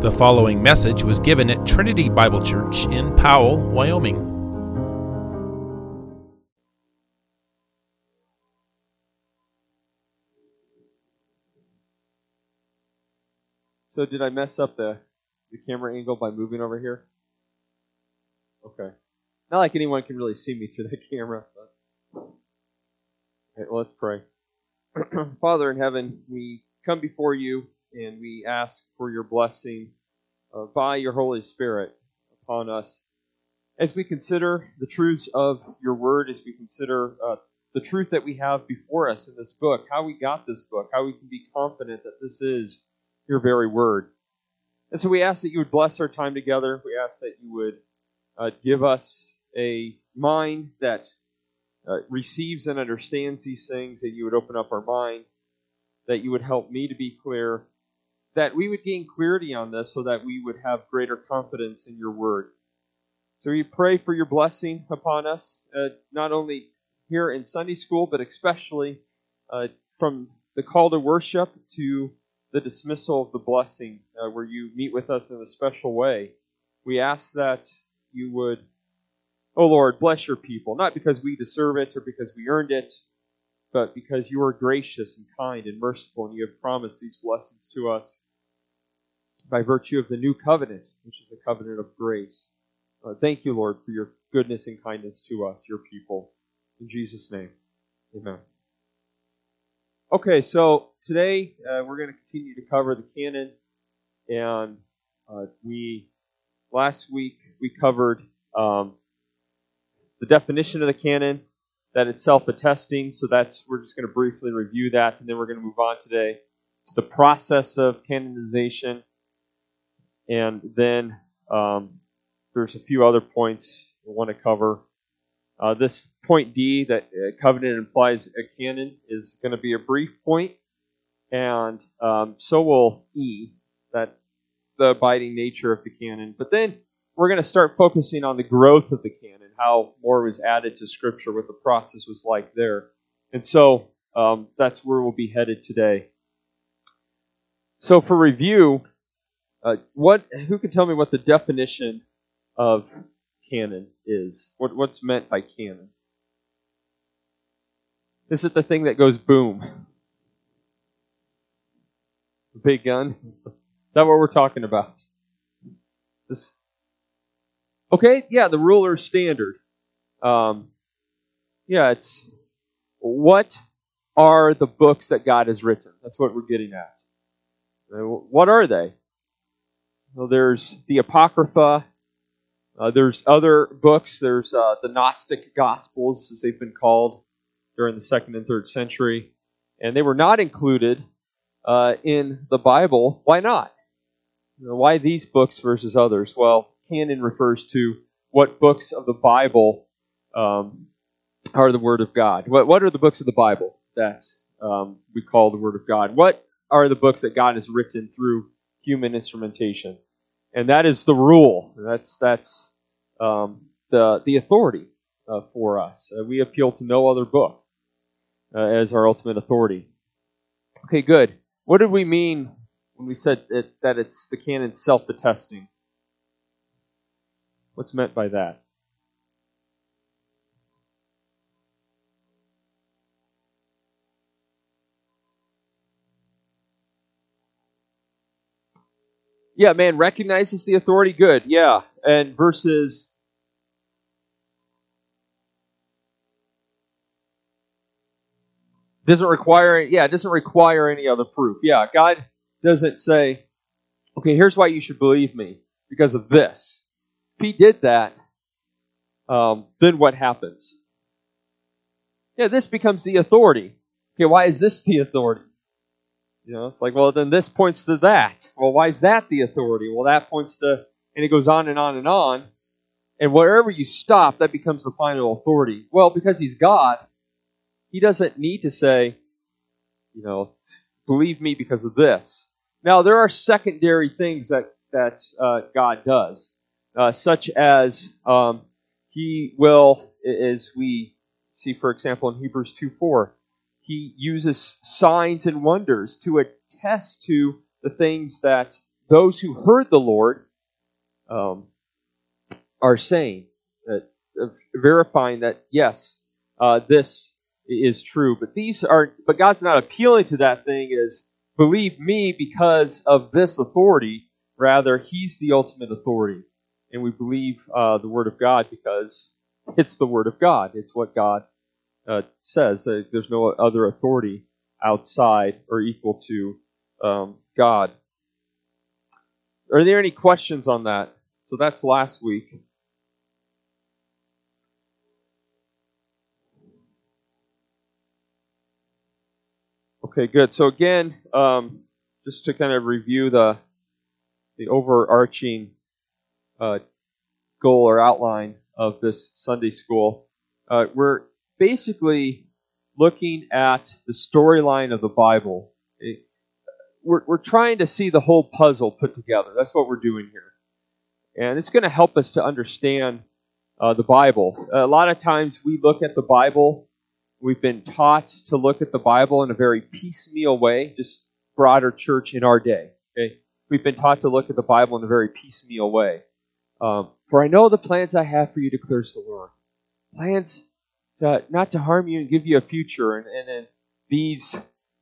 The following message was given at Trinity Bible Church in Powell, Wyoming. So did I mess up the camera angle by moving over here? Okay. Not like anyone can really see me through the camera. But... Okay, well, let's pray. Father in heaven, we come before you and we ask for your blessing by your Holy Spirit upon us. As we consider the truths of your word, as we consider the truth that we have before us in this book, how we got this book, how we can be confident that this is your very word. And so we ask that you would bless our time together. We ask that you would give us a mind that receives and understands these things, that you would open up our mind, that you would help me to be clear, that we would gain clarity on this so that we would have greater confidence in your word. So we pray for your blessing upon us, not only here in Sunday school, but especially from the call to worship to the dismissal of the blessing, where you meet with us in a special way. We ask that you would, oh Lord, bless your people, not because we deserve it or because we earned it, but because you are gracious and kind and merciful, and you have promised these blessings to us by virtue of the new covenant, which is a covenant of grace. Thank you, Lord, for your goodness and kindness to us, your people. In Jesus' name, amen. Okay, so today we're going to continue to cover the canon, and last week we covered the definition of the canon, that it's self-attesting. So we're just going to briefly review that, and then we're going to move on today to the process of canonization, and then there's a few other points we want to cover. This point D, that covenant implies a canon, is going to be a brief point, and so will E, that the abiding nature of the canon. But then we're going to start focusing on the growth of the canon, how more was added to Scripture, what the process was like there. And so that's where we'll be headed today. So for review, who can tell me what the definition of canon is? What's meant by canon? Is it the thing that goes boom? The big gun? Is that what we're talking about? Okay, yeah, the ruler's standard. It's what are the books that God has written? That's what we're getting at. What are they? Well, there's the Apocrypha. There's other books. There's the Gnostic Gospels, as they've been called during the 2nd and 3rd century. And they were not included in the Bible. Why not? Why these books versus others? Well, canon refers to what books of the Bible are the Word of God. What are the books of the Bible that we call the Word of God? What are the books that God has written through human instrumentation? And that is the rule. That's the authority for us. We appeal to no other book as our ultimate authority. Okay, good. What did we mean when we said that it's the canon self-attesting? What's meant by that? Yeah, man recognizes the authority. Good, yeah. And versus doesn't require any other proof. Yeah, God doesn't say, okay, here's why you should believe me, because of this. If he did that, then what happens? Yeah, this becomes the authority. Okay, why is this the authority? It's like, well, then this points to that. Well, why is that the authority? Well, that points to, and it goes on and on and on. And wherever you stop, that becomes the final authority. Well, because he's God, he doesn't need to say, believe me because of this. Now, there are secondary things that God does, such as he will, as we see, for example, in Hebrews 2:4, he uses signs and wonders to attest to the things that those who heard the Lord are saying, that verifying that yes, this is true. But God's not appealing to that thing as believe me because of this authority. Rather, He's the ultimate authority, and we believe the Word of God because it's the Word of God. It's what God says. There's no other authority outside or equal to God. Are there any questions on that? So that's last week. Okay, good. So again, just to kind of review the overarching goal or outline of this Sunday school, we're basically looking at the storyline of the Bible. We're trying to see the whole puzzle put together. That's what we're doing here. And it's going to help us to understand the Bible. A lot of times we look at the Bible, we've been taught to look at the Bible in a very piecemeal way, just broader church in our day. Okay? We've been taught to look at the Bible in a very piecemeal way. For I know the plans I have for you, declares the Lord. Plans not to harm you and give you a future. And then these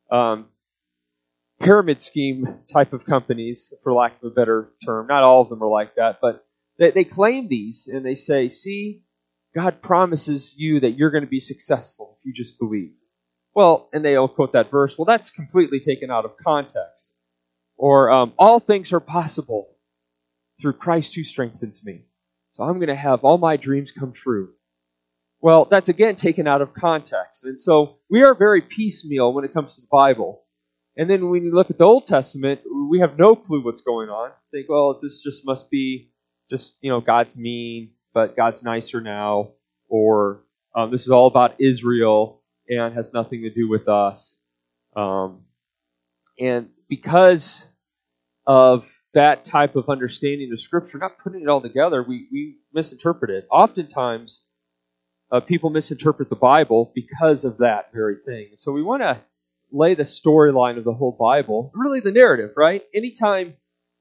pyramid scheme type of companies, for lack of a better term, not all of them are like that, but they claim these and they say, see, God promises you that you're going to be successful if you just believe. Well, and they'll quote that verse. Well, that's completely taken out of context. Or, all things are possible through Christ who strengthens me. So I'm going to have all my dreams come true. Well, that's again taken out of context. And so we are very piecemeal when it comes to the Bible. And then when you look at the Old Testament, we have no clue what's going on. Think, well, this just must be just, God's mean, but God's nicer now. Or this is all about Israel and has nothing to do with us. And because of that type of understanding of Scripture, not putting it all together, we misinterpret it. Oftentimes, people misinterpret the Bible because of that very thing. So we want to lay the storyline of the whole Bible, really the narrative, right? Anytime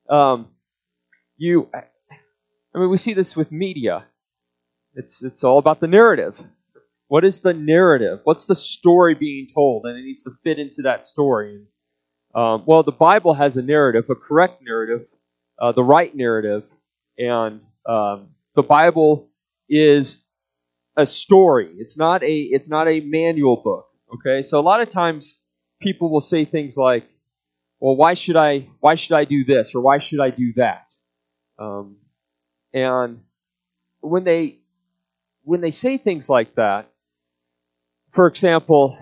we see this with media. It's all about the narrative. What is the narrative? What's the story being told? And it needs to fit into that story. Well, the Bible has a narrative, a correct narrative, the right narrative, and the Bible is a story. It's not a manual book. Okay, so a lot of times people will say things like, "Well, why should I do this or why should I do that?" And when they say things like that, for example,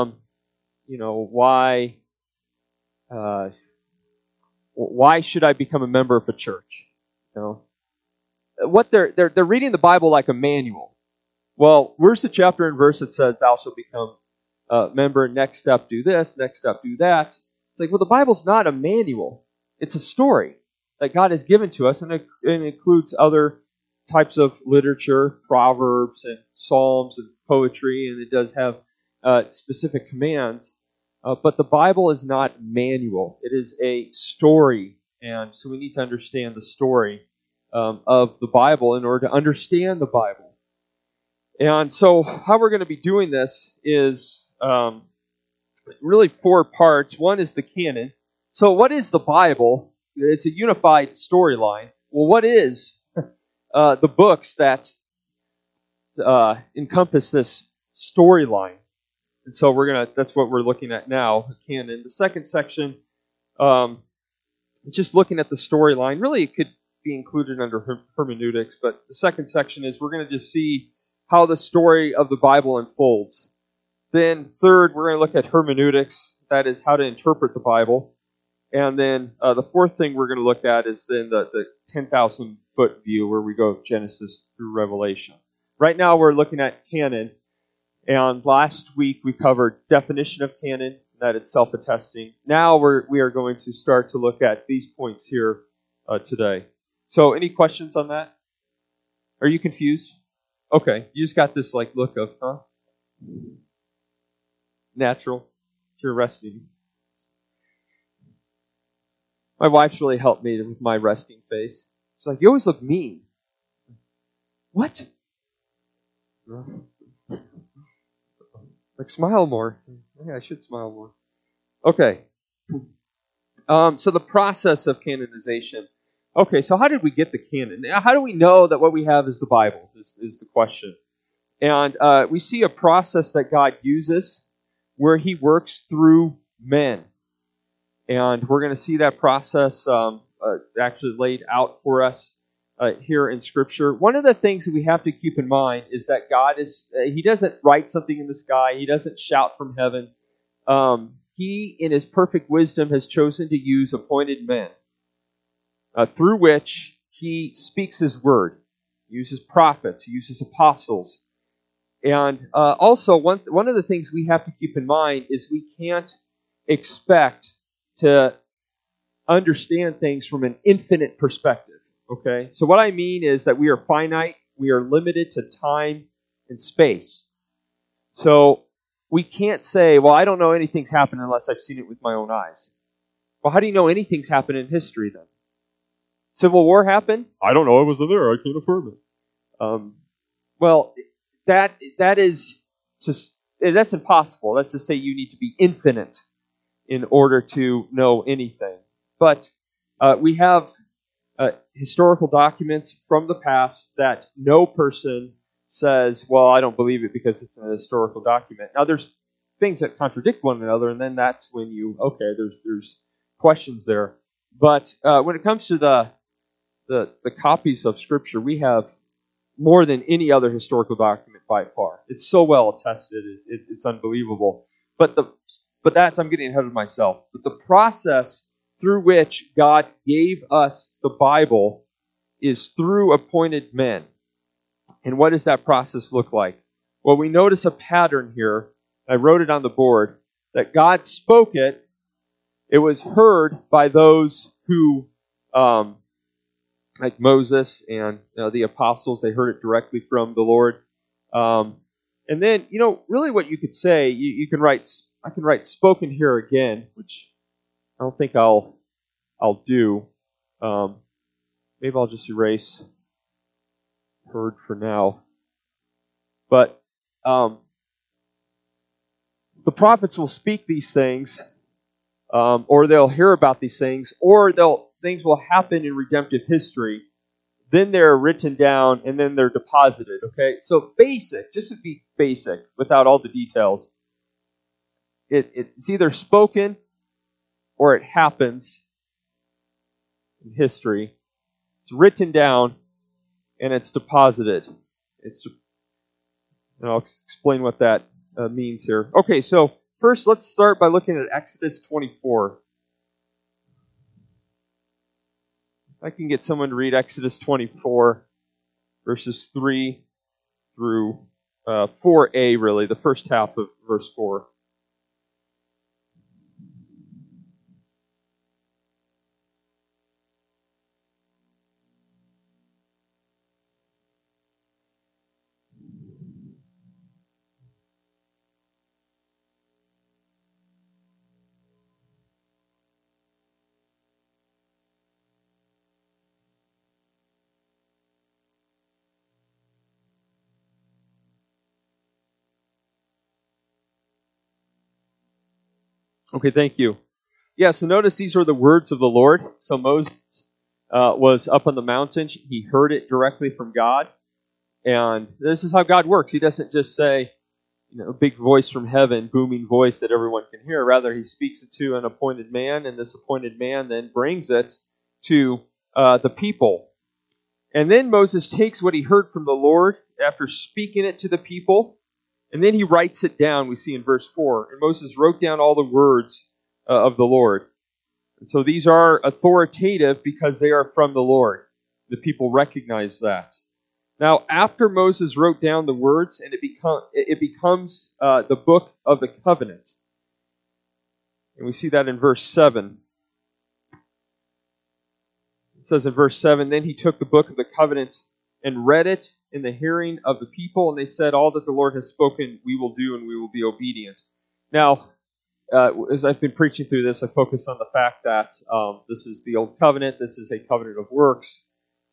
why should I become a member of a church? What they're reading the Bible like a manual. Well, where's the chapter and verse that says thou shalt become a member? Next step, do this. Next step, do that. It's like, well, the Bible's not a manual. It's a story that God has given to us, and it includes other types of literature, proverbs and psalms and poetry, and it does have specific commands. But the Bible is not manual. It is a story, and so we need to understand the story of the Bible in order to understand the Bible. And so how we're going to be doing this is really 4 parts. One is the canon. So what is the Bible? It's a unified storyline. Well, what is the books that encompass this storyline? And so that's what we're looking at now, the canon. The second section, it's just looking at the storyline. Really, it could be included under hermeneutics, but the second section is we're going to just see how the story of the Bible unfolds. Then third, we're going to look at hermeneutics, that is how to interpret the Bible. And then the fourth thing we're going to look at is then the 10,000-foot view where we go Genesis through Revelation. Right now we're looking at canon, and last week we covered definition of canon, that it's self-attesting. Now we are going to start to look at these points here today. So any questions on that? Are you confused? Okay, you just got this look of, huh? Natural. You're resting. My wife's really helped me with my resting face. She's like, you always look mean. What? Like, smile more. Yeah, I should smile more. Okay. So the process of canonization. Okay, so how did we get the canon? How do we know that what we have is the Bible, is the question. And we see a process that God uses where He works through men. And we're going to see that process actually laid out for us here in Scripture. One of the things that we have to keep in mind is that God He doesn't write something in the sky. He doesn't shout from heaven. He, in His perfect wisdom, has chosen to use appointed men through which He speaks His word. He uses prophets. He uses apostles. And also, one of the things we have to keep in mind is we can't expect to understand things from an infinite perspective. Okay? So what I mean is that we are finite. We are limited to time and space. So we can't say, well, I don't know anything's happened unless I've seen it with my own eyes. Well, how do you know anything's happened in history then? Civil War happened? I don't know. I wasn't there. I can't affirm it. Well, that is just that's impossible. That's to say you need to be infinite in order to know anything. But we have historical documents from the past that no person says, well, I don't believe it because it's an historical document. Now, there's things that contradict one another, and then that's when there's questions there. But when it comes to the copies of Scripture, we have more than any other historical document by far. It's so well attested, it's unbelievable. But I'm getting ahead of myself. But the process through which God gave us the Bible is through appointed men. And what does that process look like? Well, we notice a pattern here. I wrote it on the board, that God spoke it. It was heard by those who, like Moses and the apostles, they heard it directly from the Lord. And then, really what you could say, I can write spoken here again, which I don't think I'll do. Maybe I'll just erase heard for now. But the prophets will speak these things, or they'll hear about these things, or things will happen in redemptive history. Then they're written down, and then they're deposited. Okay, so just to be basic, without all the details, it's either spoken or it happens in history. It's written down and it's deposited. And I'll explain what that means here. Okay, so first let's start by looking at Exodus 24. If I can get someone to read Exodus 24, verses 3 through 4a, really, the first half of verse 4. Okay, thank you. Yeah, so notice these are the words of the Lord. So Moses was up on the mountain. He heard it directly from God. And this is how God works. He doesn't just say, a big voice from heaven, booming voice that everyone can hear. Rather, He speaks it to an appointed man, and this appointed man then brings it to the people. And then Moses takes what he heard from the Lord after speaking it to the people, and then he writes it down, we see in verse 4. And Moses wrote down all the words of the Lord. And so these are authoritative because they are from the Lord. The people recognize that. Now, after Moses wrote down the words, and it becomes the book of the covenant. And we see that in verse 7. It says in verse 7, then he took the book of the covenant and read it in the hearing of the people, and they said, all that the Lord has spoken we will do, and we will be obedient. Now, as I've been preaching through this, I focus on the fact that this is the Old Covenant. This is a covenant of works.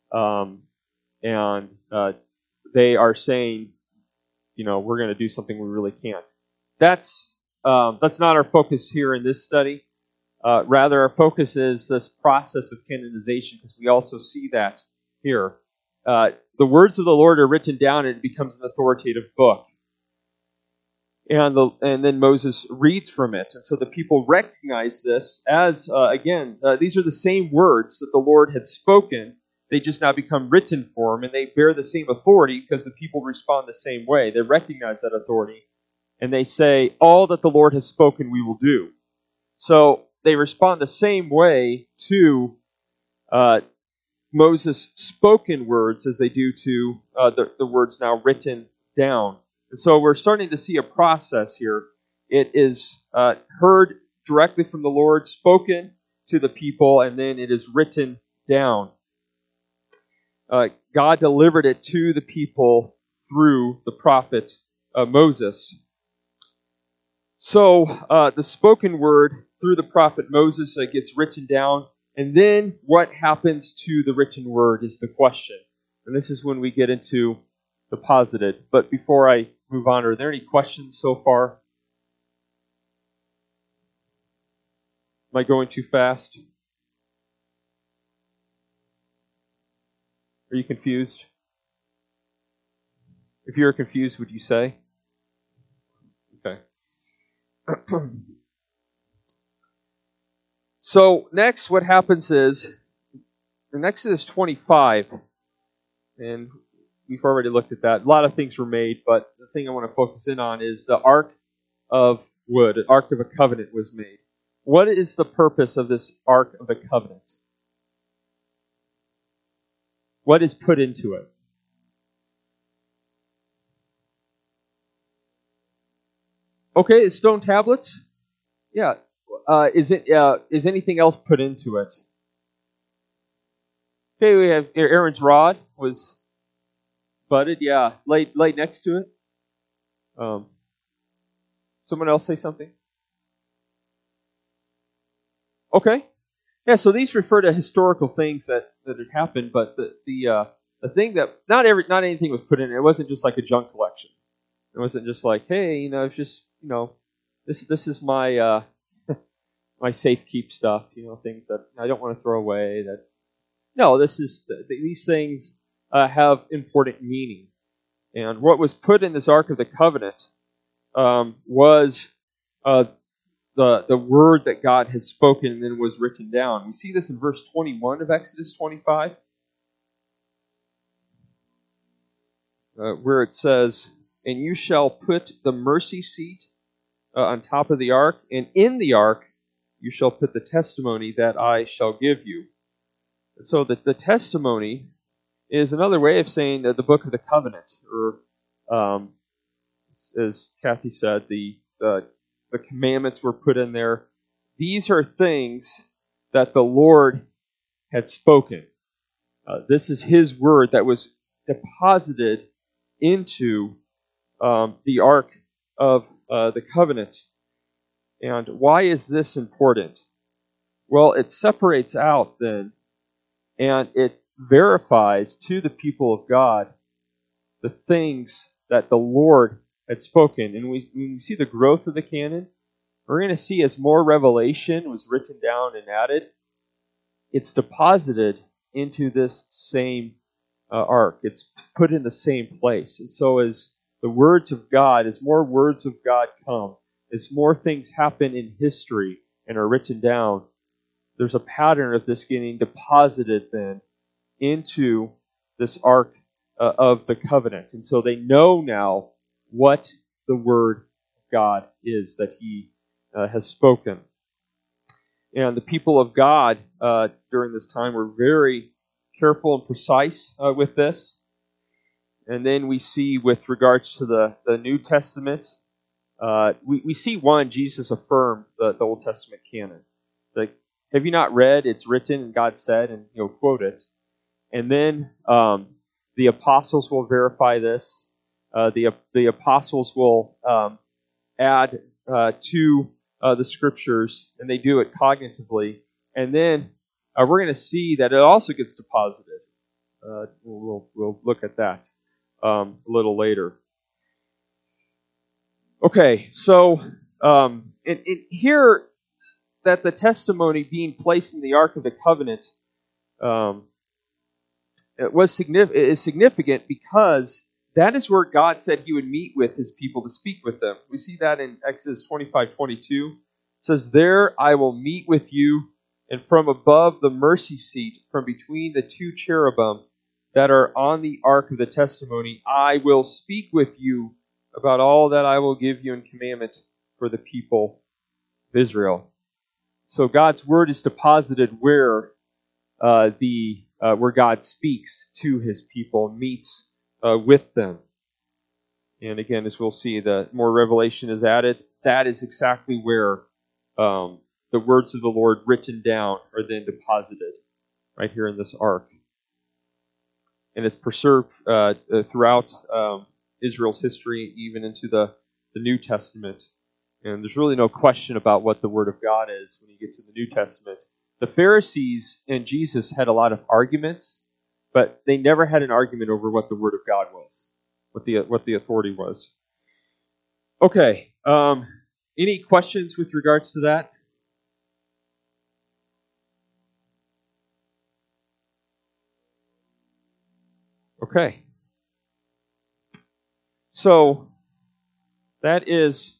And they are saying, we're going to do something we really can't. That's not our focus here in this study. Rather, our focus is this process of canonization, because we also see that here. The words of the Lord are written down, and it becomes an authoritative book. And then Moses reads from it. And so the people recognize this as, these are the same words that the Lord had spoken. They just now become written form, and they bear the same authority because the people respond the same way. They recognize that authority, and they say, all that the Lord has spoken we will do. So they respond the same way to Moses' spoken words as they do to the words now written down. And so we're starting to see a process here. It is heard directly from the Lord, spoken to the people, and then it is written down. God delivered it to the people through the prophet Moses. So the spoken word through the prophet Moses gets written down, and then what happens to the written word is the question. And this is when we get into the posited. But before I move on, are there any questions so far? Am I going too fast? Are you confused? If you're confused, would you say? Okay. So next, what happens is, in Exodus 25, and we've already looked at that. A lot of things were made, but the thing I want to focus in on is the Ark of Wood, an Ark of a Covenant was made. What is the purpose of this Ark of the Covenant? What is put into it? Okay, stone tablets? Yeah. Is anything else put into it? Okay, we have Aaron's rod was budded, yeah, laid next to it. Someone else say something? Okay. Yeah, so these refer to historical things that had happened, but the thing that not anything was put in it. It wasn't just like a junk collection. It wasn't just like, hey, it's just this is my my safe keep stuff, things that I don't want to throw away. No, these things have important meaning, and what was put in this Ark of the Covenant was the word that God had spoken and then was written down. We see this in verse 21 of Exodus 25, where it says, "And you shall put the mercy seat on top of the ark, and in the ark you shall put the testimony that I shall give you." And so the testimony is another way of saying the book of the covenant, or as Kathy said, the commandments were put in there. These are things that the Lord had spoken. This is His word that was deposited into the Ark of the Covenant. And why is this important? Well, it separates out then, and it verifies to the people of God the things that the Lord had spoken. And when we see the growth of the canon, we're going to see as more revelation was written down and added, it's deposited into this same ark. It's put in the same place. And so as the words of God, as more words of God come, as more things happen in history and are written down, there's a pattern of this getting deposited then into this Ark of the Covenant. And so they know now what the Word of God is that He has spoken. And the people of God during this time were very careful and precise with this. And then we see with regards to the New Testament, we see Jesus affirm the Old Testament canon. Like, have you not read? It's written, and God said, and he'll quote it. And then the apostles will verify this. The apostles will add to the Scriptures, and they do it cognitively. And then we're going to see that it also gets deposited. We'll look at that a little later. Okay, so here that the testimony being placed in the Ark of the Covenant is significant because that is where God said He would meet with His people to speak with them. We see that in Exodus 25:22. It says, "There I will meet with you, and from above the mercy seat, from between the two cherubim that are on the Ark of the Testimony, I will speak with you about all that I will give you in commandment for the people of Israel." So God's word is deposited where God speaks to His people, meets with them. And again, as we'll see, the more revelation is added. That is exactly where the words of the Lord written down are then deposited, right here in this ark. And it's preserved throughout Israel's history, even into the New Testament. And there's really no question about what the Word of God is when you get to the New Testament. The Pharisees and Jesus had a lot of arguments, but they never had an argument over what the Word of God was, what the authority was. Okay, any questions with regards to that? Okay. So that is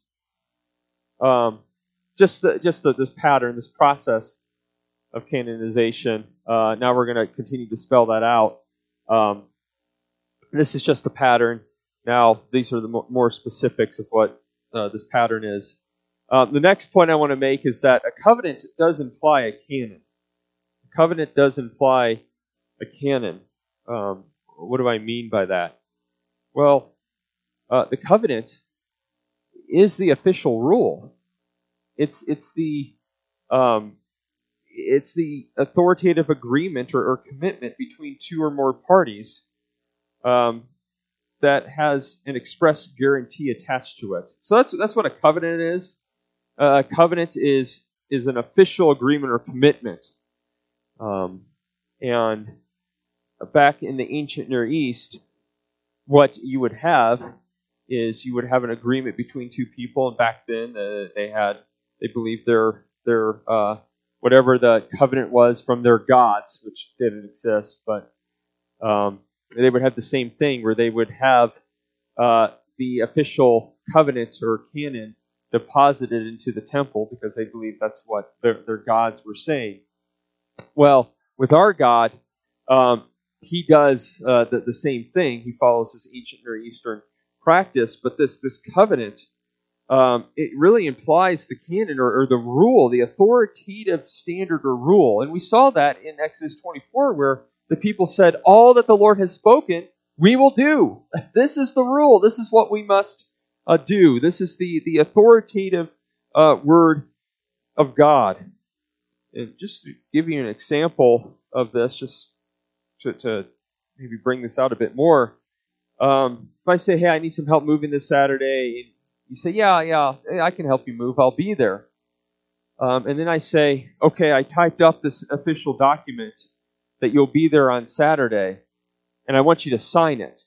just this pattern, this process of canonization. Now we're going to continue to spell that out. This is just a pattern. Now these are the more specifics of what this pattern is. The next point I want to make is that a covenant does imply a canon. A covenant does imply a canon. What do I mean by that? Well, the covenant is the official rule. It's the authoritative agreement or commitment between two or more parties that has an express guarantee attached to it. So that's what a covenant is. A covenant is an official agreement or commitment. And back in the ancient Near East, what you would have is you would have an agreement between two people, and back then they believed their whatever the covenant was from their gods, which didn't exist, but they would have the same thing where they would have the official covenant or canon deposited into the temple because they believed that's what their gods were saying. Well, with our God, He does the same thing. He follows this ancient Near Eastern practice, but this covenant, it really implies the canon or the rule, the authoritative standard or rule. And we saw that in Exodus 24 where the people said, all that the Lord has spoken, we will do. This is the rule. This is what we must do. This is the authoritative word of God. And just to give you an example of this, just to maybe bring this out a bit more, if I say, hey, I need some help moving this Saturday, and you say, yeah, I can help you move. I'll be there. And then I say, okay, I typed up this official document that you'll be there on Saturday, and I want you to sign it.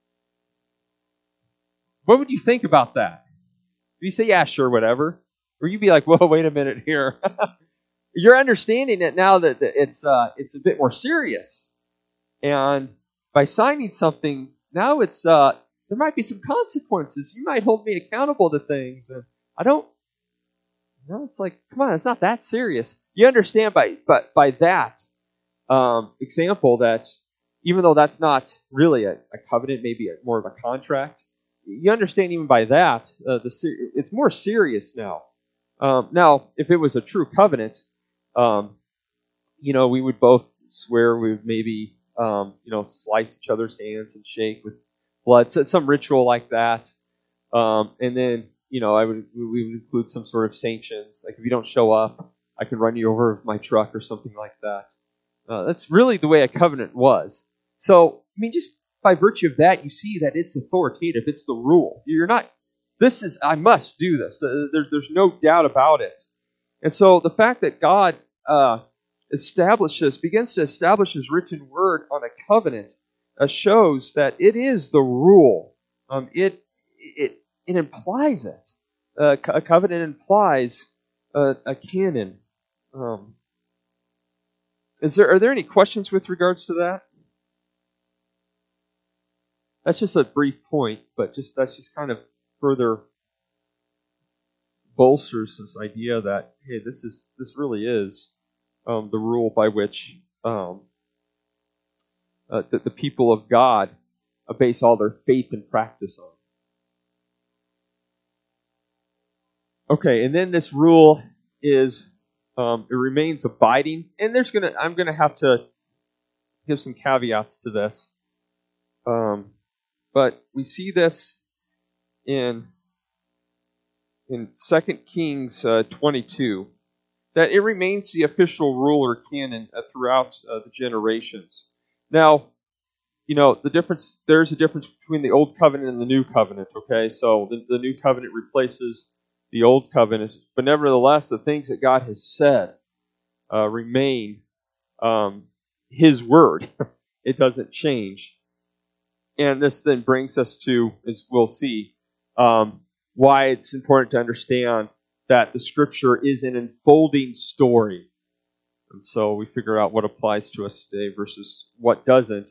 What would you think about that? Would you say, yeah, sure, whatever? Or you'd be like, whoa, wait a minute here. You're understanding it now that it's a bit more serious. And by signing something, now it's there might be some consequences. You might hold me accountable to things. And I don't, it's like, come on, it's not that serious. You understand by that example that even though that's not really a covenant, maybe more of a contract, you understand even by that, it's more serious now. Now, if it was a true covenant, we would both swear we would maybe, slice each other's hands and shake with blood, so some ritual like that. And then, we would include some sort of sanctions. Like if you don't show up, I can run you over with my truck or something like that. That's really the way a covenant was. So, just by virtue of that, you see that it's authoritative. It's the rule. I must do this. There's no doubt about it. And so the fact that God begins to establish His written word on a covenant shows that it is the rule. It implies it. A covenant implies a canon. Are there any questions with regards to that? That's just a brief point, but that's just kind of further bolsters this idea that, hey, this really is the rule by which the people of God base all their faith and practice on. Okay, and then this rule is it remains abiding, and I'm gonna have to give some caveats to this, but we see this in 2 Kings 22, that it remains the official rule or canon throughout the generations. Now, there's a difference between the Old Covenant and the New Covenant, okay? So the New Covenant replaces the Old Covenant, but nevertheless, the things that God has said remain His Word. It doesn't change. And this then brings us to, as we'll see, why it's important to understand that the Scripture is an unfolding story. And so we figure out what applies to us today versus what doesn't,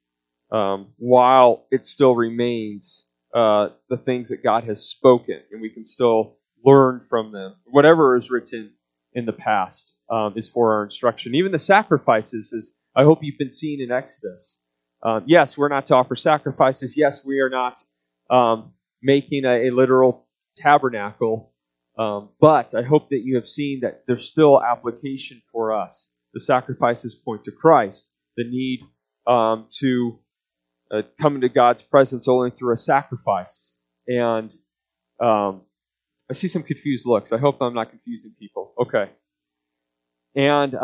while it still remains the things that God has spoken, and we can still learn from them. Whatever is written in the past is for our instruction. Even the sacrifices, as I hope you've been seeing in Exodus. Yes, we're not to offer sacrifices. Yes, we are not making a literal tabernacle. But I hope that you have seen that there's still application for us. The sacrifices point to Christ. The need to come into God's presence only through a sacrifice. And I see some confused looks. I hope I'm not confusing people. Okay. And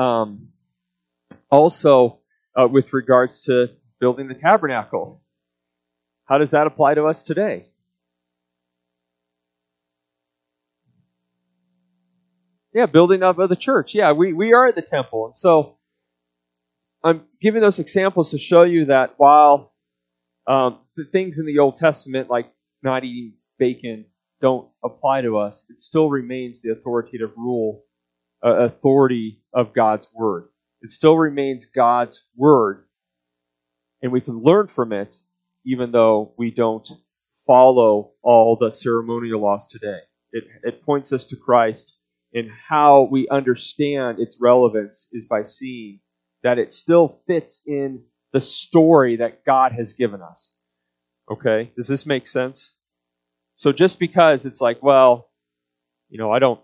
also with regards to building the tabernacle, how does that apply to us today? Yeah, building up of the church. Yeah, we are the temple. And so I'm giving those examples to show you that while the things in the Old Testament, like not eating bacon, don't apply to us, it still remains the authoritative authority of God's Word. It still remains God's Word, and we can learn from it even though we don't follow all the ceremonial laws today. It points us to Christ, and how we understand its relevance is by seeing that it still fits in the story that God has given us. Okay? Does this make sense? So just because it's like, well, I don't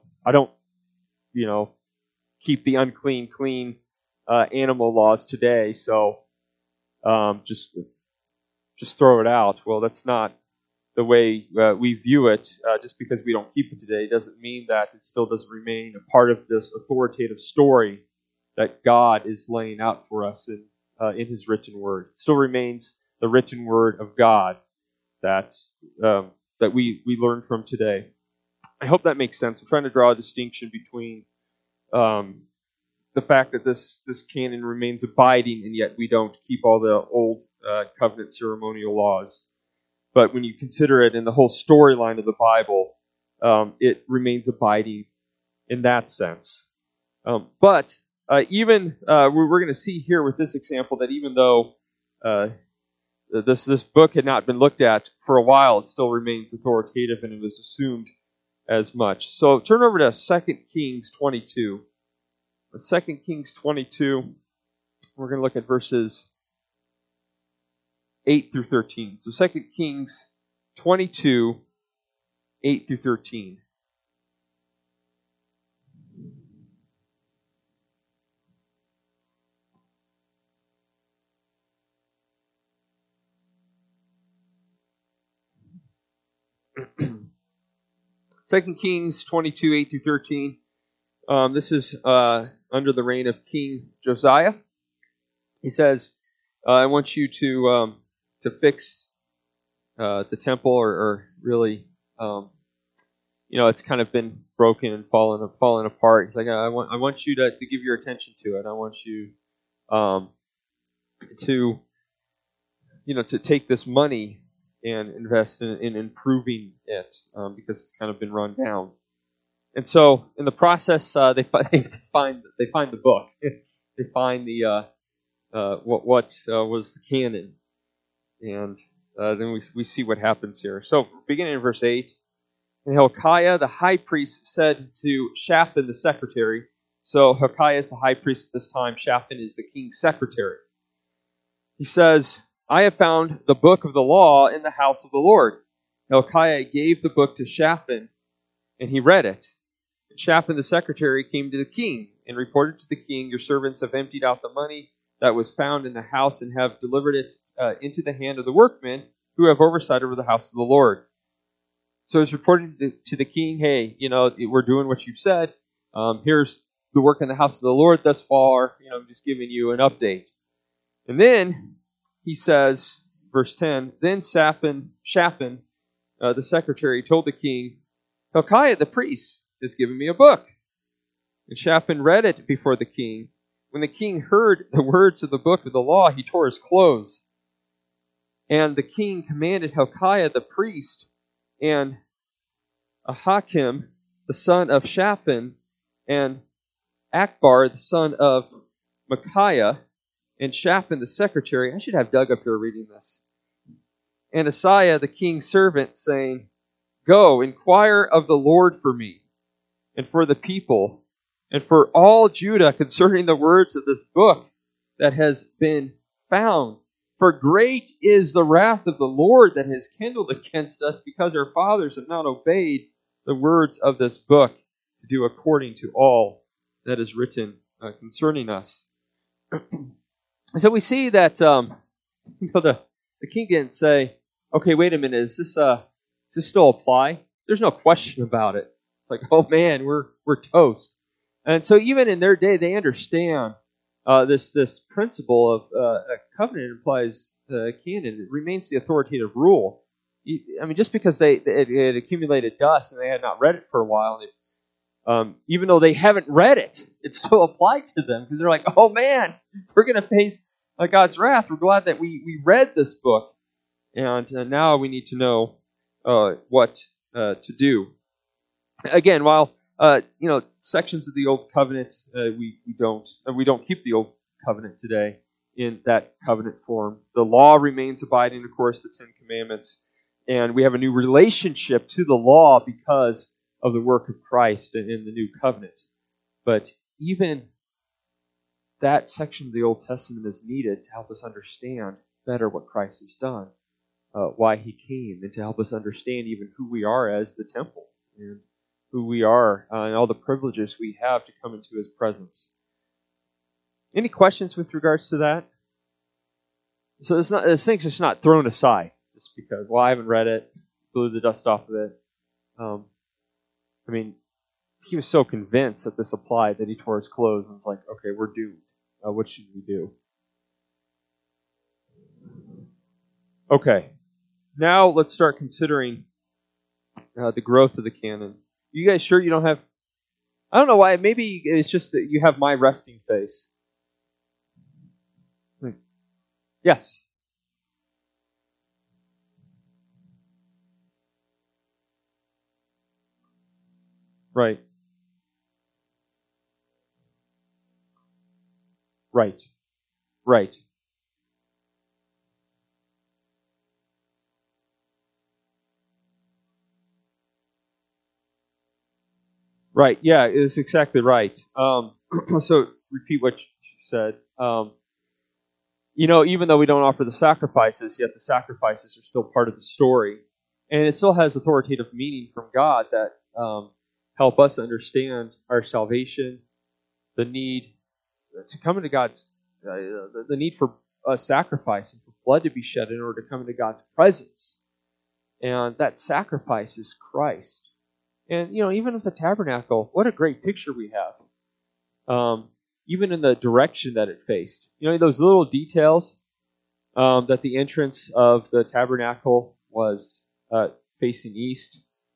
keep the unclean, clean animal laws today, so just throw it out. Well, that's not the way we view it. Just because we don't keep it today doesn't mean that it still doesn't remain a part of this authoritative story that God is laying out for us in His written Word. It still remains the written Word of God that we learn from today. I hope that makes sense. I'm trying to draw a distinction between the fact that this canon remains abiding, and yet we don't keep all the old covenant ceremonial laws. But when you consider it in the whole storyline of the Bible, it remains abiding in that sense. But even we're going to see here with this example that even though this book had not been looked at for a while, it still remains authoritative, and it was assumed as much. So turn over to 2 Kings 22. 2 Kings 22, we're going to look at verses 8 through 13. So 2 Kings 22, 8 through 13. Second Kings 22, 8 through 13. This is under the reign of King Josiah. He says, I want you to fix the temple, or really it's kind of been broken and fallen apart. He's like, I want you to give your attention to it. I want you to to take this money and invest in improving it because it's kind of been run down. And so in the process, they find the book. They find the what was the canon, and then we see what happens here. So beginning in verse 8, and Hilkiah the high priest said to Shaphan the secretary. So Hilkiah is the high priest at this time. Shaphan is the king's secretary. He says, I have found the book of the law in the house of the Lord. Hilkiah gave the book to Shaphan, and he read it. And Shaphan the secretary came to the king and reported to the king, your servants have emptied out the money that was found in the house and have delivered it into the hand of the workmen who have oversight over the house of the Lord. So it's reported to the king, hey, we're doing what you've said. Here's the work in the house of the Lord thus far. I'm just giving you an update. And then he says, verse 10, then Shaphan, the secretary, told the king, Hilkiah the priest has given me a book. And Shaphan read it before the king. When the king heard the words of the book of the law, he tore his clothes. And the king commanded Hilkiah the priest and Ahikam the son of Shaphan and Akbar the son of Micaiah and Shaphan the secretary. I should have Doug up here reading this. And Asaiah the king's servant, saying, go, inquire of the Lord for me, and for the people, and for all Judah concerning the words of this book that has been found. For great is the wrath of the Lord that has kindled against us, because our fathers have not obeyed the words of this book to do according to all that is written concerning us. So we see that the king didn't say, okay, wait a minute, does this still apply? There's no question about it. It's like, oh man, we're toast. And so even in their day, they understand this principle of a covenant implies canon. It remains the authoritative rule. Just because it accumulated dust and they had not read it for a while, even though they haven't read it, it still applied to them because they're like, oh man, we're going to face God's wrath. We're glad that we read this book, and now we need to know what to do. Again, while sections of the Old Covenant we don't keep the Old Covenant today in that covenant form. The law remains abiding, of course, the Ten Commandments, and we have a new relationship to the law because of the work of Christ in the new covenant. But even that section of the Old Testament is needed to help us understand better what Christ has done, why he came, and to help us understand even who we are as the temple and who we are and all the privileges we have to come into his presence. Any questions with regards to that? So this thing's just not thrown aside just because, I haven't read it, blew the dust off of it. He was so convinced that this applied that he tore his clothes and was like, okay, we're doomed. What should we do? Okay, now let's start considering the growth of the canon. You guys sure you don't have... I don't know why. Maybe it's just that you have my resting face. Yes? Right. Right. Right. Right. Yeah, it's exactly right. So repeat what you said. Even though we don't offer the sacrifices, yet the sacrifices are still part of the story, and it still has authoritative meaning from God that help us understand our salvation, the need to come into God's, the need for a sacrifice and for blood to be shed in order to come into God's presence, and that sacrifice is Christ. And even with the tabernacle, what a great picture we have. Even in the direction that it faced. Those little details that the entrance of the tabernacle was facing east.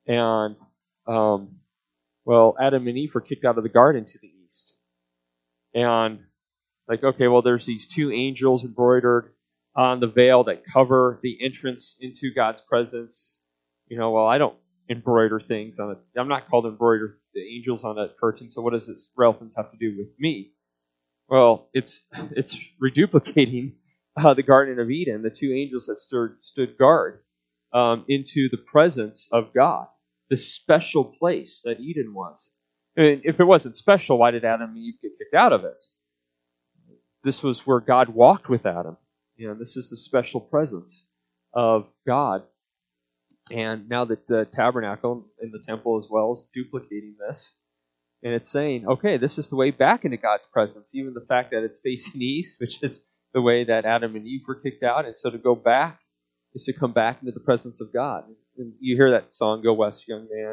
And, well, Adam and Eve were kicked out of the garden to the east. And, like, okay, well, there's these two angels embroidered on the veil that cover the entrance into God's presence. Well, I don't embroider things on it. I'm not called to embroider the angels on that curtain, so what does this reference have to do with me? Well, it's reduplicating the Garden of Eden, the two angels that stood guard into the presence of God, the special place that Eden was. And if it wasn't special, why did Adam and Eve get kicked out of it? This was where God walked with Adam. This is the special presence of God. And now that the tabernacle and the temple as well is duplicating this, and it's saying, okay, this is the way back into God's presence. Even the fact that it's facing east, which is the way that Adam and Eve were kicked out. And so to go back is to come back into the presence of God. And you hear that song, "Go West, Young Man."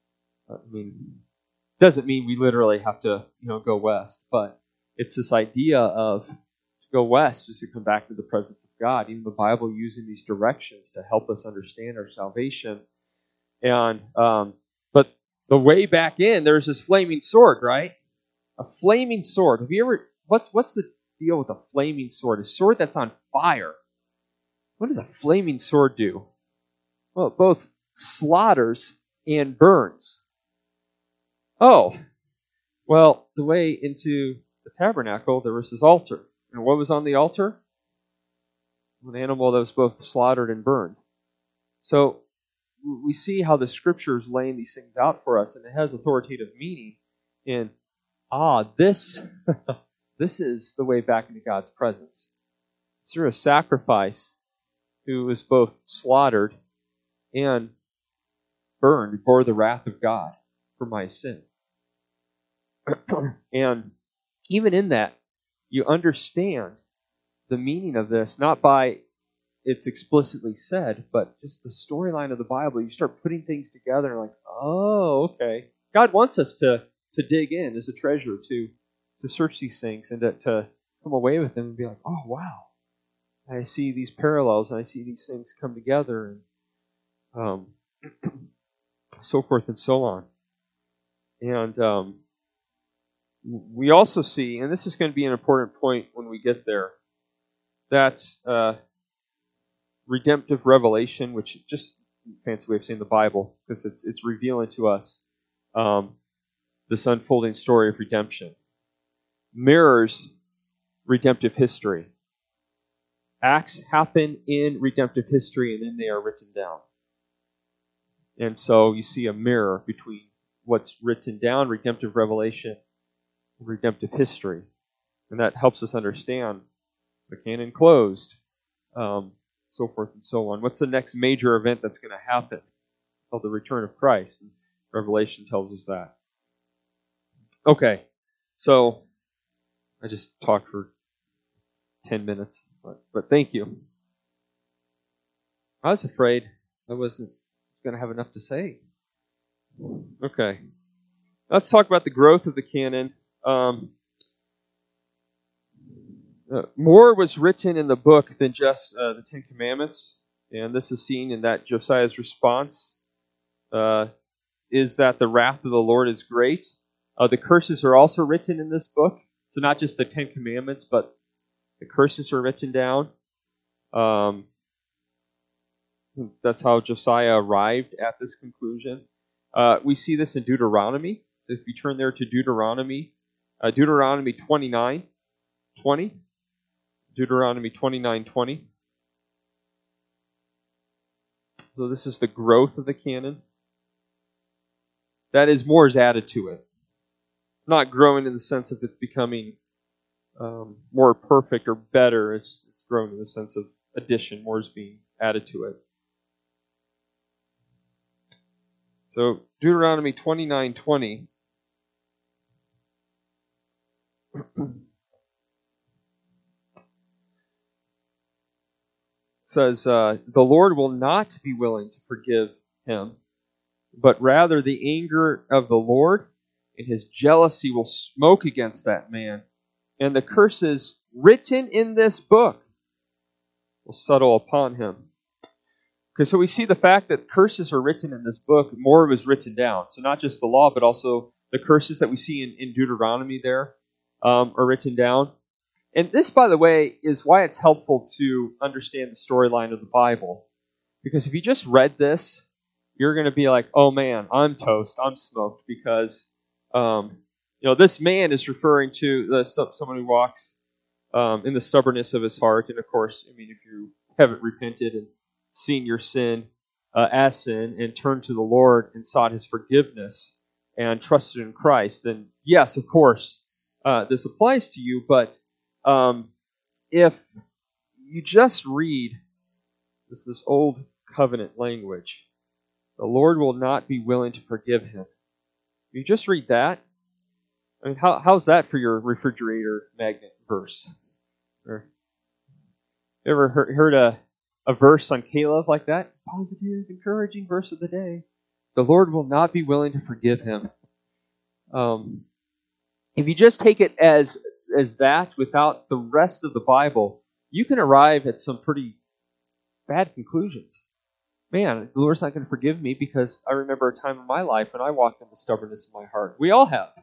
Doesn't mean we literally have to, go west, but it's this idea of to go west is to come back to the presence of God. Even the Bible using these directions to help us understand our salvation. And but the way back in, there's this flaming sword, right? A flaming sword. Have you ever? What's the deal with a flaming sword? A sword that's on fire. What does a flaming sword do? Well, it both slaughters and burns. Oh, well, the way into the tabernacle, there was this altar. And what was on the altar? An animal that was both slaughtered and burned. So we see how the Scripture is laying these things out for us, and it has authoritative meaning in, this is the way back into God's presence. It's through a sacrifice who was both slaughtered and burned, bore the wrath of God for my sin. And even in that, you understand the meaning of this, not by it's explicitly said, but just the storyline of the Bible. You start putting things together and like, oh, okay. God wants us to dig in as a treasure, to search these things and to come away with them and be like, oh, wow. I see these parallels and I see these things come together and so forth and so on. And we also see, and this is going to be an important point when we get there, that redemptive revelation, which is just a fancy way of saying the Bible, because it's revealing to us this unfolding story of redemption, mirrors redemptive history. Acts happen in redemptive history, and then they are written down. And so you see a mirror between what's written down, redemptive revelation, and redemptive history. And that helps us understand the canon closed, so forth and so on. What's the next major event that's going to happen? Called the return of Christ. And Revelation tells us that. Okay, so I just talked for 10 minutes, but thank you. I was afraid I wasn't going to have enough to say. Okay, let's talk about the growth of the canon. More was written in the book than just the Ten Commandments, and this is seen in that Josiah's response is that the wrath of the Lord is great. The curses are also written in this book, so not just the Ten Commandments, but the curses are written down. That's how Josiah arrived at this conclusion. We see this in Deuteronomy. So if you turn there to Deuteronomy 29:20. Deuteronomy 29:20. So this is the growth of the canon. That is, more is added to it. It's not growing in the sense of it's becoming more perfect or better. It's growing in the sense of addition. More is being added to it. So Deuteronomy 29:20 says, the Lord will not be willing to forgive him, but rather the anger of the Lord and his jealousy will smoke against that man, and the curses written in this book will settle upon him. Okay, so we see the fact that curses are written in this book, more was written down. So not just the law, but also the curses that we see in Deuteronomy there are written down. And this, by the way, is why it's helpful to understand the storyline of the Bible. Because if you just read this, you're going to be like, oh man, I'm toast, I'm smoked, because this man is referring to someone who walks in the stubbornness of his heart. And of course, I mean, if you haven't repented and seen your sin as sin and turned to the Lord and sought His forgiveness and trusted in Christ, then yes, of course, this applies to you. But if you just read this old covenant language, the Lord will not be willing to forgive him. If you just read that, I mean, how's that for your refrigerator magnet verse? Or, you ever heard a verse on Caleb like that? Positive, encouraging verse of the day. The Lord will not be willing to forgive him. If you just take it as that without the rest of the Bible, you can arrive at some pretty bad conclusions. Man, the Lord's not going to forgive me because I remember a time in my life when I walked in the stubbornness of my heart. We all have.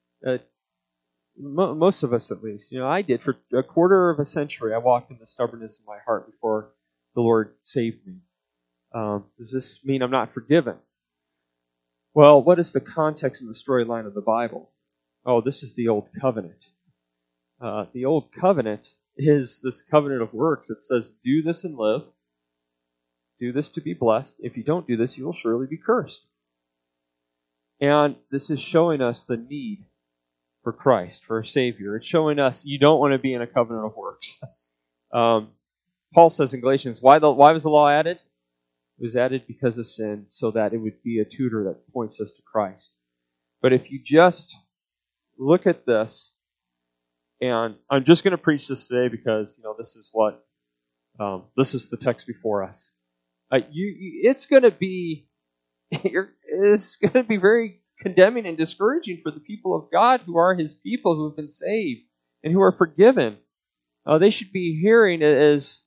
Most of us, at least. I did. For a quarter of a century, I walked in the stubbornness of my heart before the Lord saved me. Does this mean I'm not forgiven? Well, what is the context and the storyline of the Bible? Oh, this is the Old Covenant. The Old Covenant is this covenant of works. It says, do this and live. Do this to be blessed. If you don't do this, you will surely be cursed. And this is showing us the need for Christ, for a Savior. It's showing us you don't want to be in a covenant of works. Paul says in Galatians, why was the law added? It was added because of sin, so that it would be a tutor that points us to Christ. But if you just look at this, and I'm just going to preach this today because this is what this is the text before us. It's going to be very condemning and discouraging for the people of God who are His people, who have been saved and who are forgiven. They should be hearing as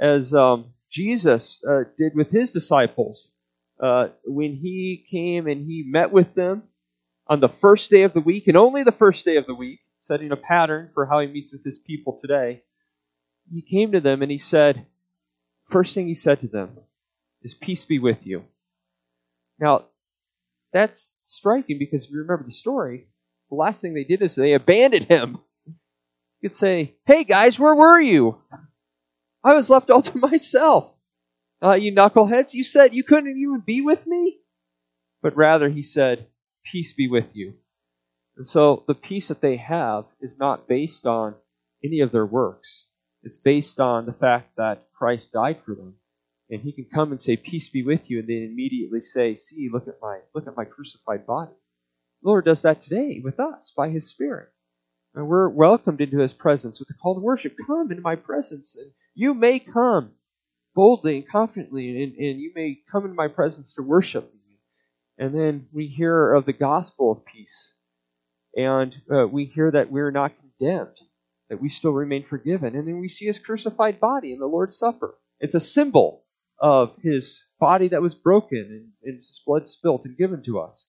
Jesus did with His disciples when He came and He met with them on the first day of the week, and only the first day of the week, setting a pattern for how He meets with His people today. He came to them and He said, first thing He said to them is, peace be with you. Now, that's striking because if you remember the story, the last thing they did is they abandoned Him. You could say, hey guys, where were you? I was left all to myself. You knuckleheads, you said you couldn't even be with me? But rather, He said, peace be with you. And so the peace that they have is not based on any of their works. It's based on the fact that Christ died for them. And He can come and say, peace be with you, and then immediately say, see, look at my crucified body. The Lord does that today with us by His Spirit. And we're welcomed into His presence with the call to worship. Come into my presence, and you may come boldly and confidently, and you may come into my presence to worship me. And then we hear of the gospel of peace. And we hear that we're not condemned, that we still remain forgiven. And then we see His crucified body in the Lord's Supper. It's a symbol of His body that was broken and His blood spilt and given to us.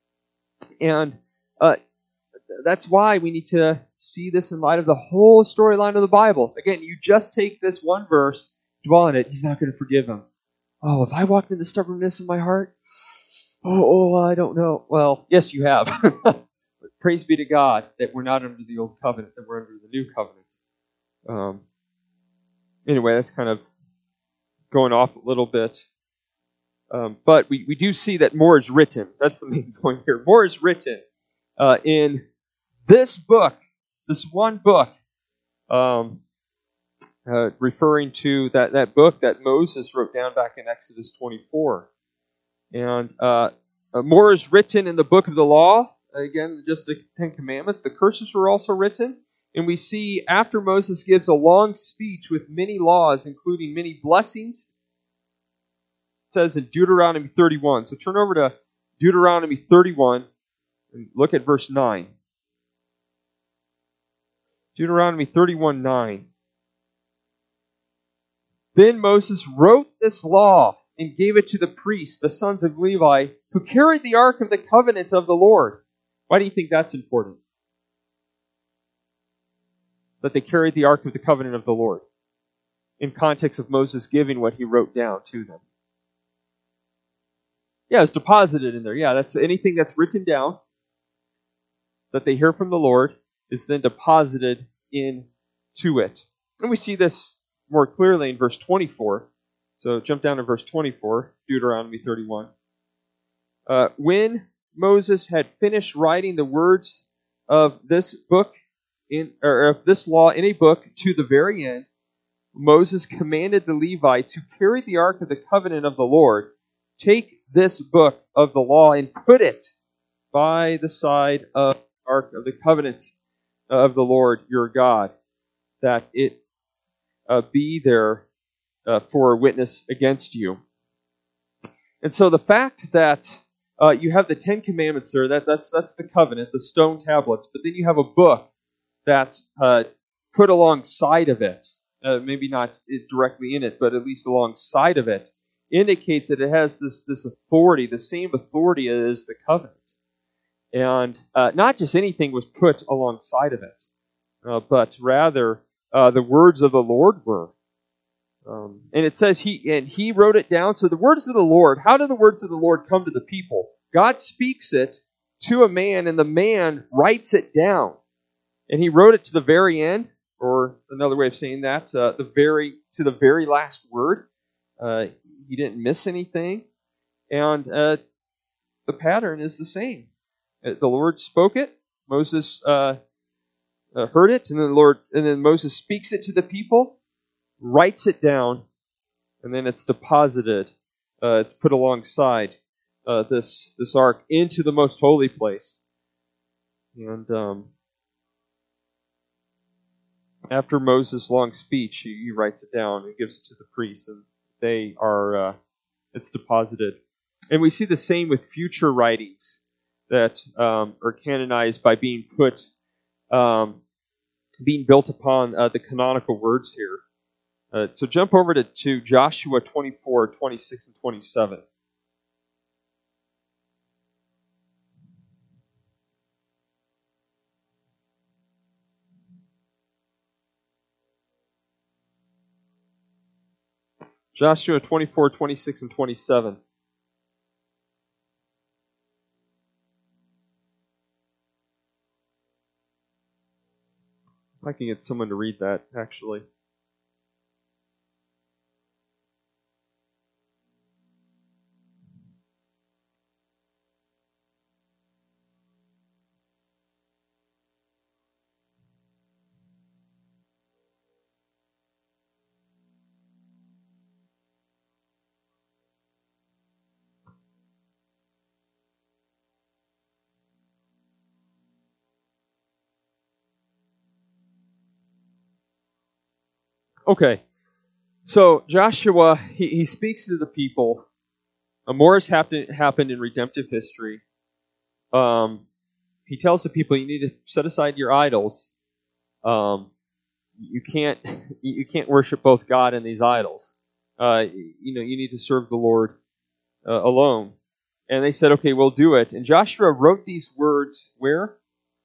And that's why we need to see this in light of the whole storyline of the Bible. Again, you just take this one verse, dwell on it, He's not going to forgive him. Oh, if I walked in the stubbornness in my heart, I don't know. Well, yes, you have. But praise be to God that we're not under the old covenant, that we're under the new covenant. Anyway, that's kind of going off a little bit. But we do see that more is written. That's the main point here. More is written in this book, this one book, referring to that book that Moses wrote down back in Exodus 24. And more is written in the book of the law. Again, just the Ten Commandments. The curses were also written. And we see after Moses gives a long speech with many laws, including many blessings, it says in Deuteronomy 31. So turn over to Deuteronomy 31 and look at verse 9. Deuteronomy 31:9. Then Moses wrote this law and gave it to the priests, the sons of Levi, who carried the ark of the covenant of the Lord. Why do you think that's important? That they carried the ark of the covenant of the Lord, in context of Moses giving what he wrote down to them. Yeah, it's deposited in there. Yeah, that's anything that's written down that they hear from the Lord is then deposited into it. And we see this more clearly in verse 24. So jump down to verse 24, Deuteronomy 31. When Moses had finished writing the words of this book, of this law in a book to the very end, Moses commanded the Levites who carried the ark of the covenant of the Lord, take this book of the law and put it by the side of the ark of the covenant of the Lord your God, that it be there for a witness against you. And so the fact that you have the Ten Commandments there, that's the covenant, the stone tablets, but then you have a book that's put alongside of it, maybe not directly in it, but at least alongside of it, indicates that it has this authority, the same authority as the covenant. And not just anything was put alongside of it, but rather the words of the Lord were. And it says he wrote it down. So the words of the Lord, how do the words of the Lord come to the people? God speaks it to a man, and the man writes it down. And he wrote it to the very end, or another way of saying that, to the very last word. He didn't miss anything, and the pattern is the same. The Lord spoke it. Moses heard it, and then Moses speaks it to the people, writes it down, and then it's deposited. It's put alongside this ark into the most holy place. And after Moses' long speech, he writes it down and gives it to the priests, and it's deposited. And we see the same with future writings that are canonized by being built upon the canonical words here. So jump over to Joshua 24, 26, and 27. Joshua 24, 26, and 27. I can get someone to read that, actually. Okay, so Joshua, he speaks to the people. More has happened in redemptive history. He tells the people, you need to set aside your idols. You can't worship both God and these idols. You need to serve the Lord alone. And they said, okay, we'll do it. And Joshua wrote these words where?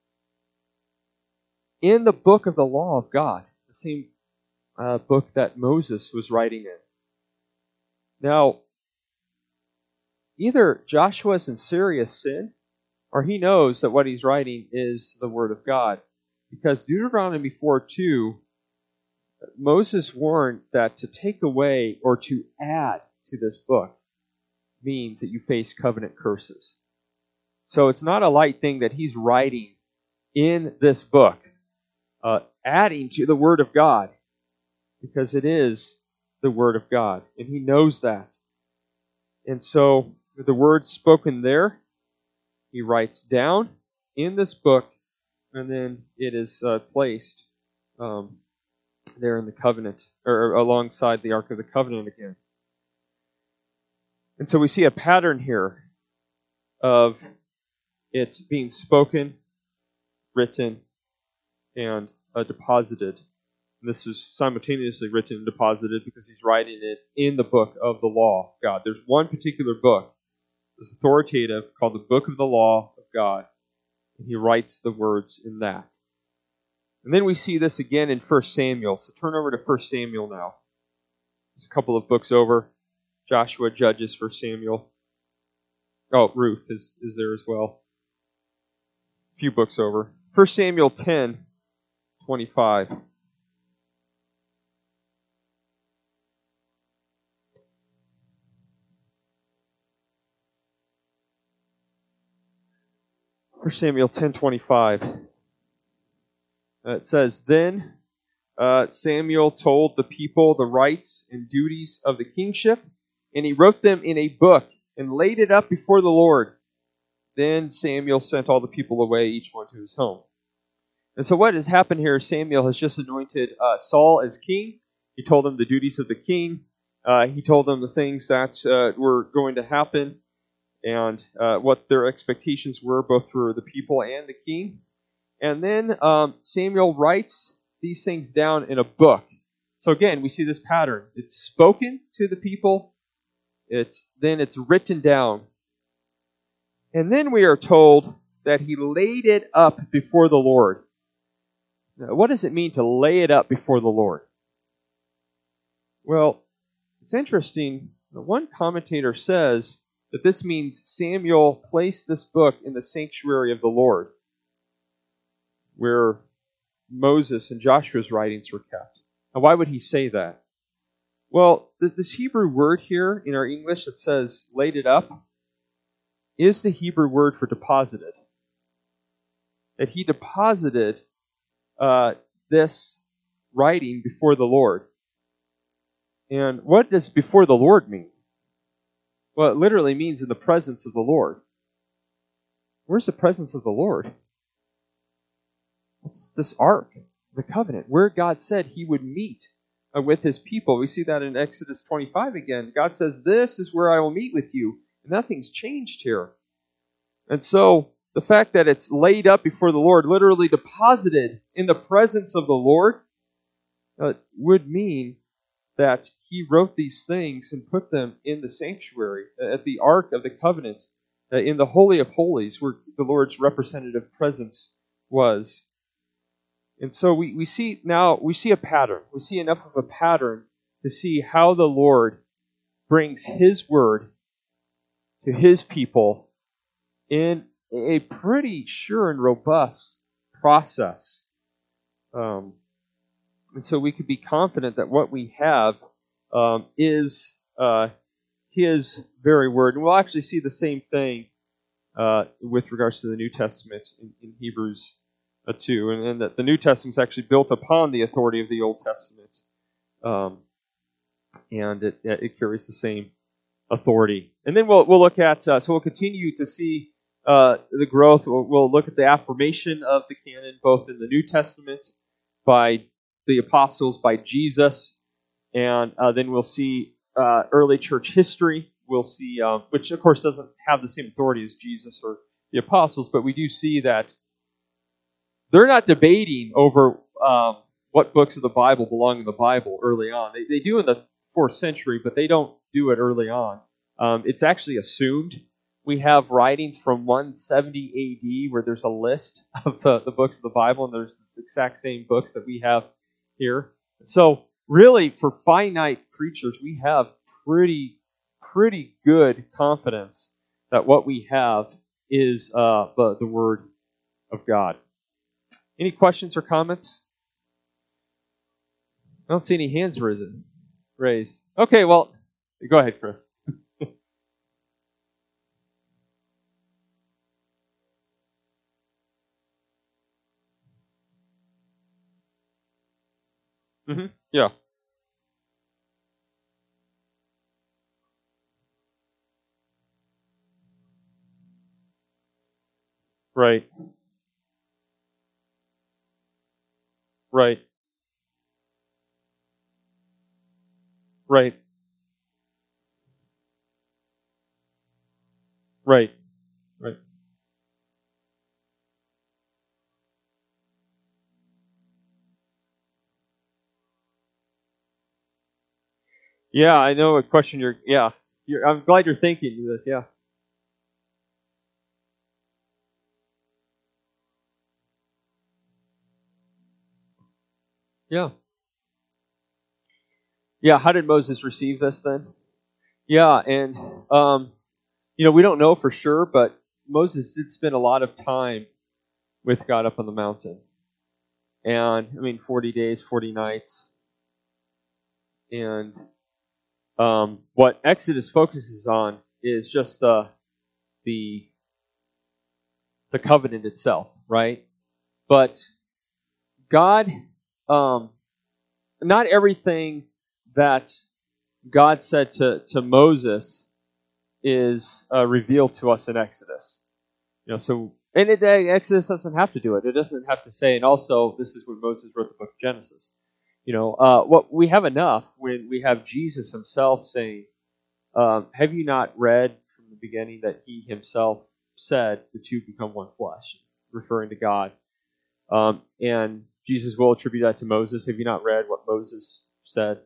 In the book of the law of God, the same book that Moses was writing in. Now, either Joshua's in serious sin, or he knows that what he's writing is the Word of God. Because Deuteronomy 4:2, Moses warned that to take away or to add to this book means that you face covenant curses. So it's not a light thing that he's writing in this book, adding to the Word of God, because it is the Word of God, and he knows that. And so the words spoken there, he writes down in this book, and then it is placed there in the covenant, or alongside the Ark of the Covenant again. And so we see a pattern here of it being spoken, written, and deposited And this is simultaneously written and deposited because he's writing it in the book of the law of God. There's one particular book that's authoritative called the book of the law of God. And he writes the words in that. And then we see this again in 1 Samuel. So turn over to 1 Samuel now. There's a couple of books over. Joshua, Judges, 1 Samuel. Oh, Ruth is there as well. A few books over. 1 Samuel 10:25. First Samuel 10:25. It says, Then Samuel told the people the rights and duties of the kingship, and he wrote them in a book and laid it up before the Lord. Then Samuel sent all the people away, each one to his home. And so what has happened here, Samuel has just anointed Saul as king. He told him the duties of the king. He told them the things that were going to happen and what their expectations were, both for the people and the king. And then Samuel writes these things down in a book. So again, we see this pattern. It's spoken to the people. Then it's written down. And then we are told that he laid it up before the Lord. Now, what does it mean to lay it up before the Lord? Well, it's interesting. One commentator says that this means Samuel placed this book in the sanctuary of the Lord, where Moses and Joshua's writings were kept. Now, why would he say that? Well, this Hebrew word here in our English that says laid it up is the Hebrew word for deposited. That he deposited this writing before the Lord. And what does before the Lord mean? Well, it literally means in the presence of the Lord. Where's the presence of the Lord? It's this ark, the covenant, where God said he would meet with his people. We see that in Exodus 25 again. God says, this is where I will meet with you. And nothing's changed here. And so the fact that it's laid up before the Lord, literally deposited in the presence of the Lord, would mean that he wrote these things and put them in the sanctuary, at the Ark of the Covenant, in the Holy of Holies, where the Lord's representative presence was. And so we see a pattern. We see enough of a pattern to see how the Lord brings his word to his people in a pretty sure and robust process. And so we could be confident that what we have is his very word. And we'll actually see the same thing with regards to the New Testament in Hebrews 2, and that the New Testament is actually built upon the authority of the Old Testament. And it carries the same authority. And then we'll look at, so we'll continue to see the growth. We'll look at the affirmation of the canon, both in the New Testament by the apostles, by Jesus, and then we'll see early church history. We'll see, which of course doesn't have the same authority as Jesus or the apostles, but we do see that they're not debating over what books of the Bible belong in the Bible early on. They do in the 4th century, but they don't do it early on. It's actually assumed. We have writings from 170 AD where there's a list of the books of the Bible, and there's the exact same books that we have here. So really, for finite creatures, we have pretty good confidence that what we have is the Word of God. Any questions or comments? I don't see any hands raised. Okay, well, go ahead, Chris. Yeah. Right. Right. Right. Right. Right. Yeah, I know what question I'm glad you're thinking this, yeah. Yeah. Yeah, how did Moses receive this then? Yeah, and we don't know for sure, but Moses did spend a lot of time with God up on the mountain. And 40 days, 40 nights. And what Exodus focuses on is just the covenant itself, right? But God, not everything that God said to Moses is revealed to us in Exodus. Exodus doesn't have to do it. It doesn't have to say, and also this is when Moses wrote the book of Genesis. What we have enough when we have Jesus himself saying, have you not read from the beginning that he himself said the two become one flesh, referring to God? And Jesus will attribute that to Moses. Have you not read what Moses said?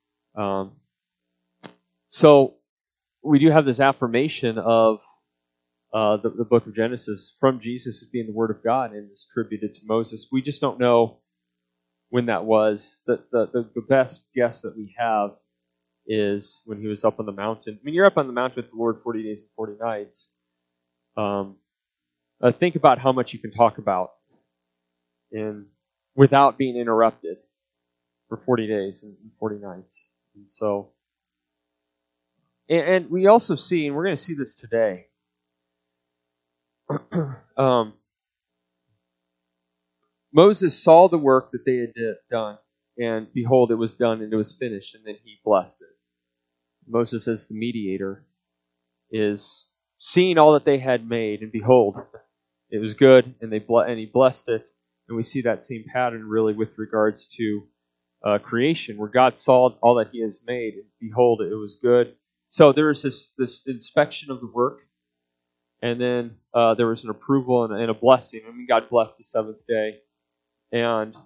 So we do have this affirmation of the book of Genesis from Jesus as being the Word of God and is attributed to Moses. We just don't know when that was. The best guess that we have is when he was up on the mountain. You're up on the mountain with the Lord 40 days and 40 nights. Think about how much you can talk about without being interrupted for 40 days and 40 nights. And so, and we also see, and we're going to see this today, Moses saw the work that they had done, and behold, it was done and it was finished, and then he blessed it. Moses, as the mediator, is seeing all that they had made, and behold, it was good, and he blessed it. And we see that same pattern really with regards to creation, where God saw all that he has made, and behold, it was good. So there was this inspection of the work, and then there was an approval and a blessing. God blessed the seventh day. And,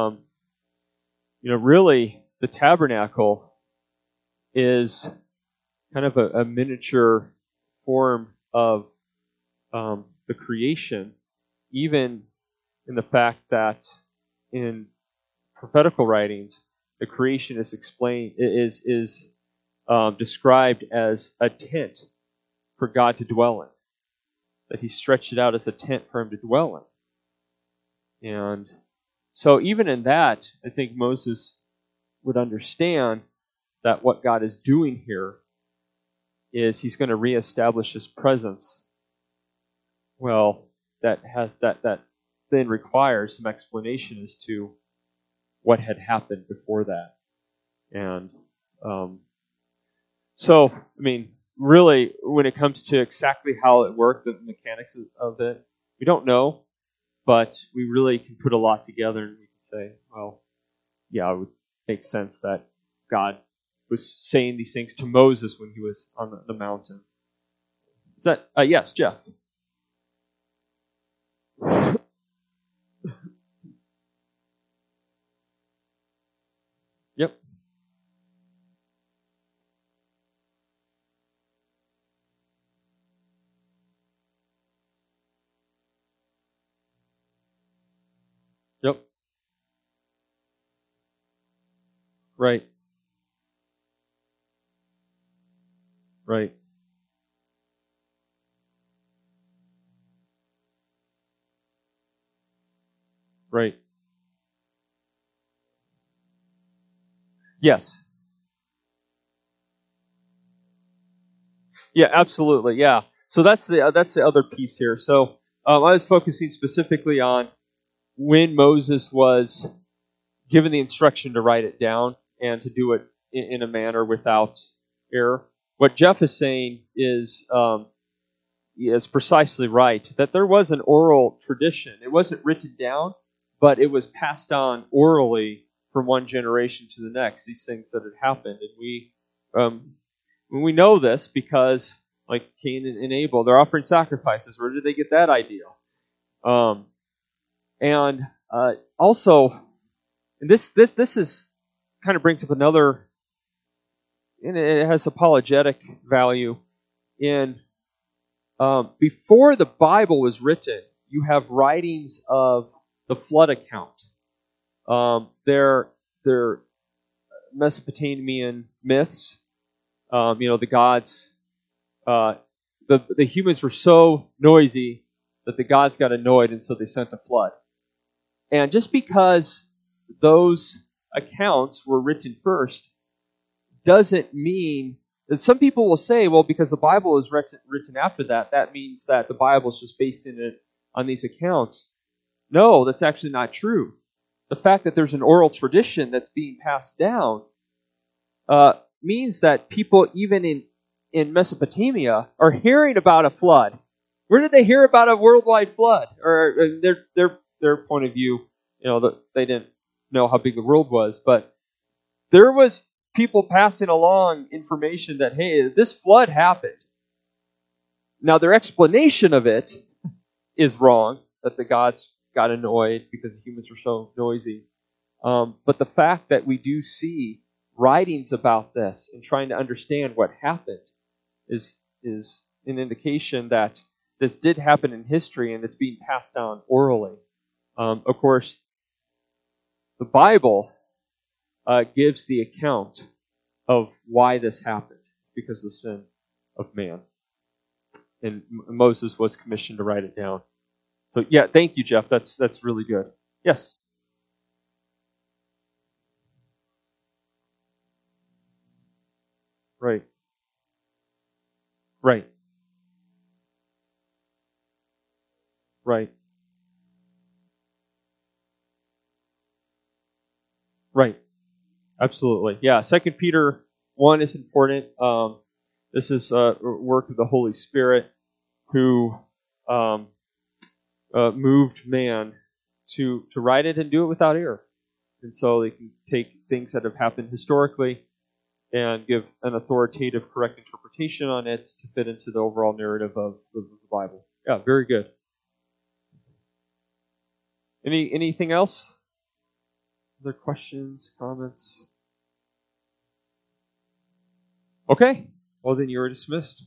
really, the tabernacle is kind of a miniature form of the creation, even in the fact that in prophetical writings, the creation is described as a tent for God to dwell in. That he stretched it out as a tent for him to dwell in. And so even in that, I think Moses would understand that what God is doing here is he's going to reestablish his presence. Well, that then requires some explanation as to what had happened before that. And so, really, when it comes to exactly how it worked, the mechanics of it, we don't know, but we really can put a lot together and we can say, well, yeah, it would make sense that God was saying these things to Moses when he was on the mountain. Is that, yes, Jeff? Yep. Yep. Right. Right. Right. Yes. Yeah, absolutely. Yeah. So that's the other piece here. So I was focusing specifically on when Moses was given the instruction to write it down and to do it in a manner without error. What Jeff is saying is precisely right, that there was an oral tradition. It wasn't written down, but it was passed on orally from one generation to the next, these things that had happened. And we know this because, like Cain and Abel, they're offering sacrifices. Where did they get that idea? And also, and this is kind of brings up another and it has apologetic value. And before the Bible was written, you have writings of the flood account. They're Mesopotamian myths. The gods, the humans were so noisy that the gods got annoyed, and so they sent a flood. And just because those accounts were written first doesn't mean that some people will say, well, because the Bible is written after that, that means that the Bible is just based on these accounts. No, that's actually not true. The fact that there's an oral tradition that's being passed down means that people, even in Mesopotamia, are hearing about a flood. Where did they hear about a worldwide flood? Or their point of view, they didn't know how big the world was, but there was people passing along information that, hey, this flood happened. Now, their explanation of it is wrong, that the gods got annoyed because the humans were so noisy. But the fact that we do see writings about this and trying to understand what happened is an indication that this did happen in history and it's being passed down orally. Of course, the Bible gives the account of why this happened, because of the sin of man. And Moses was commissioned to write it down. So yeah, thank you, Jeff. That's really good. Yes? Right. Right. Right. Right. Absolutely. Yeah, 2 Peter 1 is important. This is a work of the Holy Spirit who moved man to write it and do it without error. And so they can take things that have happened historically and give an authoritative, correct interpretation on it to fit into the overall narrative of the Bible. Yeah, very good. Anything else? Other questions, comments? Okay. Well, then you are dismissed.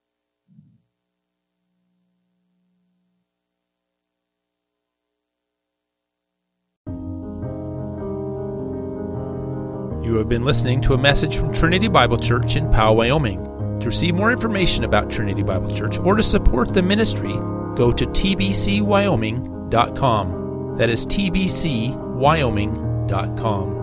You have been listening to a message from Trinity Bible Church in Powell, Wyoming. To receive more information about Trinity Bible Church or to support the ministry, go to tbcwyoming.com. That is tbcwyoming.com.